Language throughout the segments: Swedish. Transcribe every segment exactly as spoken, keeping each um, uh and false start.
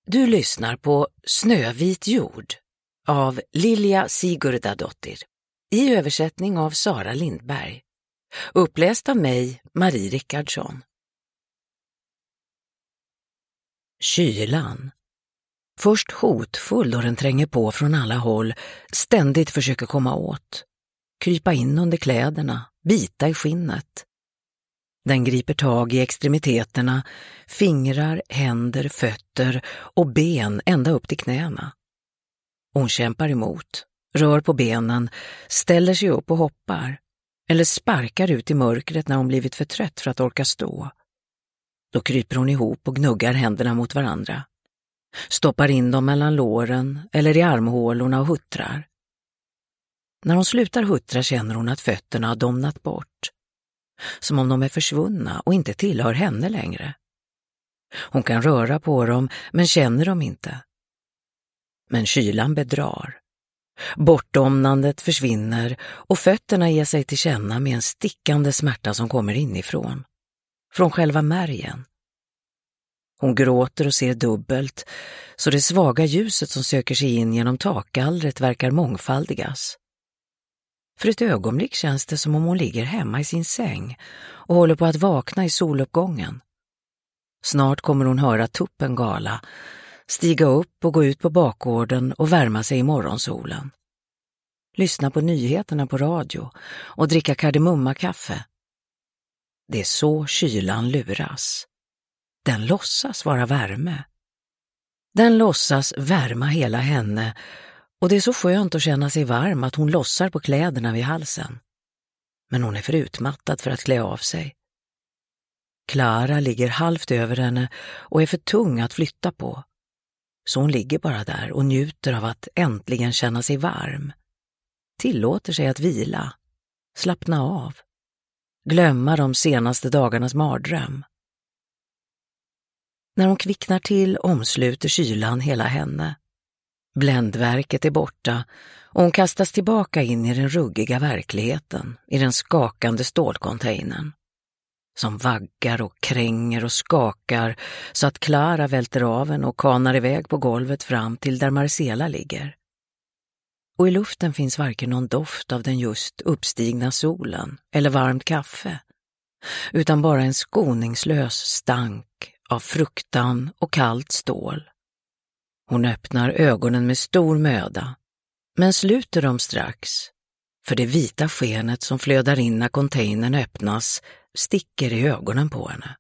Du lyssnar på Snövit jord av Lilja Sigurdadottir i översättning av Sara Lindberg. Uppläst av mig, Marie Rickardsson. Kylan. Först hotfull då den tränger på från alla håll, ständigt försöker komma åt. Krypa in under kläderna, bita i skinnet. Den griper tag i extremiteterna, fingrar, händer, fötter och ben ända upp till knäna. Hon kämpar emot, rör på benen, ställer sig upp och hoppar, eller sparkar ut i mörkret när hon blivit för trött för att orka stå. Då kryper hon ihop och gnuggar händerna mot varandra. Stoppar in dem mellan låren eller i armhålorna och huttrar. När hon slutar huttra känner hon att fötterna har domnat bort. Som om de är försvunna och inte tillhör henne längre. Hon kan röra på dem men känner dem inte. Men kylan bedrar. Bortdomnandet försvinner och fötterna ger sig till känna med en stickande smärta som kommer inifrån. Från själva märgen. Hon gråter och ser dubbelt, så det svaga ljuset som söker sig in genom takgallret verkar mångfaldigas. För ett ögonblick känns det som om hon ligger hemma i sin säng och håller på att vakna i soluppgången. Snart kommer hon höra tuppen gala, stiga upp och gå ut på bakgården och värma sig i morgonsolen. Lyssna på nyheterna på radio och dricka kardemummakaffe. Det är så kylan luras. Den låtsas vara värme. Den låtsas värma hela henne och det är så skönt att känna sig varm att hon lossar på kläderna vid halsen. Men hon är för utmattad för att klä av sig. Klara ligger halvt över henne och är för tung att flytta på. Så hon ligger bara där och njuter av att äntligen känna sig varm. Tillåter sig att vila, slappna av, glömma de senaste dagarnas mardröm. När hon kvicknar till omsluter kylan hela henne. Bländverket är borta och hon kastas tillbaka in i den ruggiga verkligheten, i den skakande stålcontainern. Som vaggar och kränger och skakar så att Klara välter av en och kanar iväg på golvet fram till där Marcela ligger. Och i luften finns varken någon doft av den just uppstigna solen eller varmt kaffe, utan bara en skoningslös stank av fruktan och kallt stål. Hon öppnar ögonen med stor möda, men sluter dem strax, för det vita skenet som flödar in när containern öppnas sticker i ögonen på henne.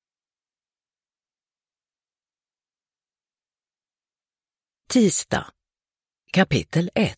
Tisdag, kapitel ett.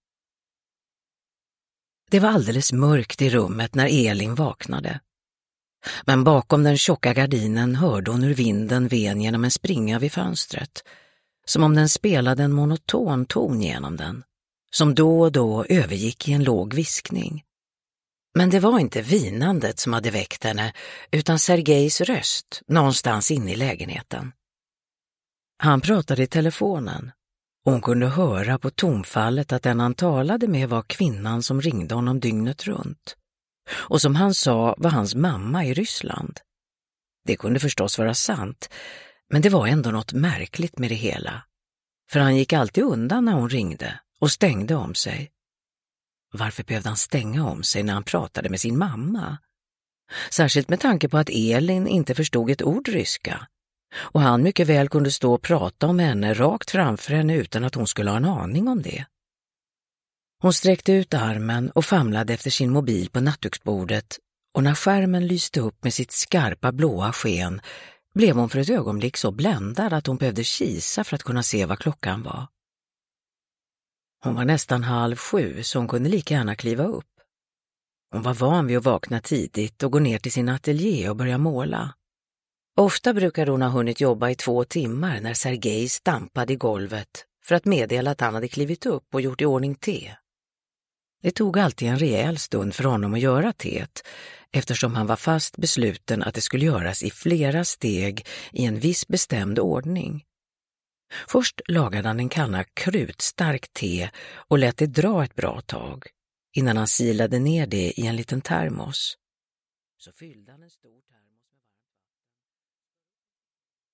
Det var alldeles mörkt i rummet när Elin vaknade. Men bakom den tjocka gardinen hörde hon hur vinden ven genom en springa vid fönstret, som om den spelade en monoton ton genom den, som då och då övergick i en låg viskning. Men det var inte vinandet som hade väckt henne, utan Sergejs röst någonstans inne i lägenheten. Han pratade i telefonen, och hon kunde höra på tonfallet att den han talade med var kvinnan som ringde honom dygnet runt. Och som han sa var hans mamma i Ryssland. Det kunde förstås vara sant, men det var ändå något märkligt med det hela. För han gick alltid undan när hon ringde och stängde om sig. Varför behövde han stänga om sig när han pratade med sin mamma? Särskilt med tanke på att Elin inte förstod ett ord ryska. Och han mycket väl kunde stå och prata om henne rakt framför henne utan att hon skulle ha en aning om det. Hon sträckte ut armen och famlade efter sin mobil på nattduksbordet, och när skärmen lyste upp med sitt skarpa blåa sken blev hon för ett ögonblick så bländad att hon behövde kisa för att kunna se vad klockan var. Hon var nästan halv sju, så hon kunde lika gärna kliva upp. Hon var van vid att vakna tidigt och gå ner till sin ateljé och börja måla. Ofta brukade hon ha hunnit jobba i två timmar när Sergej stampade i golvet för att meddela att han hade klivit upp och gjort i ordning te. Det tog alltid en rejäl stund för honom att göra teet, eftersom han var fast besluten att det skulle göras i flera steg i en viss bestämd ordning. Först lagade han en kanna krutstarkt te och lät det dra ett bra tag, innan han silade ner det i en liten termos. Så fyllde han en stor termos.